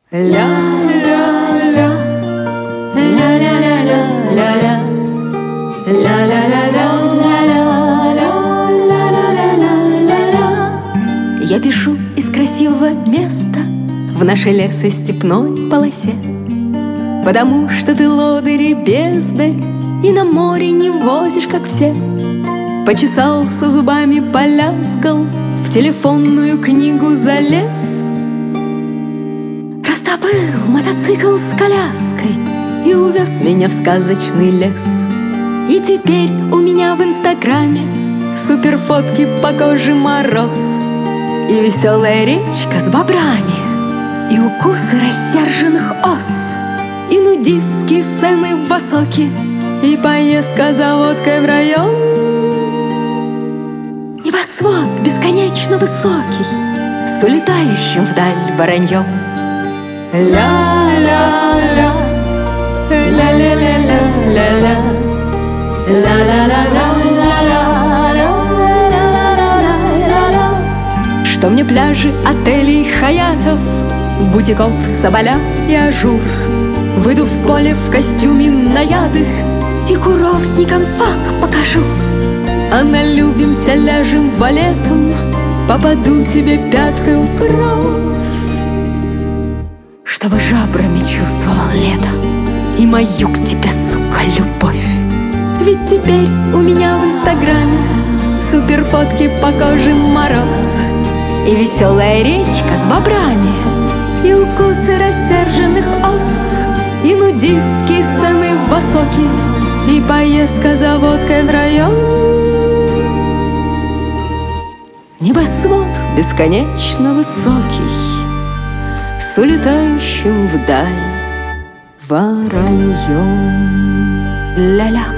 Ля-ля-ля, ля-ля-ля-ля-ля-ля, ля-ля-ля-ля-ля-ля-ля-ля-ля-ля. Я пишу из красивого места в нашей лесостепной полосе, потому что ты лодырь и бездарь, и на море не возишь, как все. Почесался зубами, поляскал, в телефонную книгу залез, раздобыл мотоцикл с коляской и увез меня в сказочный лес. И теперь у меня в инстаграме суперфотки по коже мороз, и веселая речка с бобрами, и укусы рассерженных ос, и нудистские сцены в Осоке, и поездка за водкой в район. Небосвод бесконечно высокий с улетающим вдаль вороньем. Ля-ля-ля, ля-ля-ля-ля-ля-ля, ля-ля-ля-ля-ля-ля-ля-ля-ля-ля-ля. Что мне пляжи, отелей, хаятов, бутиков, соболя и ажур. Выйду в поле в костюме наяды и курортникам фак покажу. А налюбимся, ляжем валетом, попаду тебе пяткой в бровь, чтобы жабрами чувствовал лето и мою к тебе, сука, любовь. Ведь теперь у меня в инстаграме суперфотки по коже мороз, и веселая речка с бобрами, и укусы рассерженных ос, и нудистские сцены в Осоке, и поездка за водкой в район. Небосвод бесконечно высокий с улетающим вдаль вороньем. Ля-ля.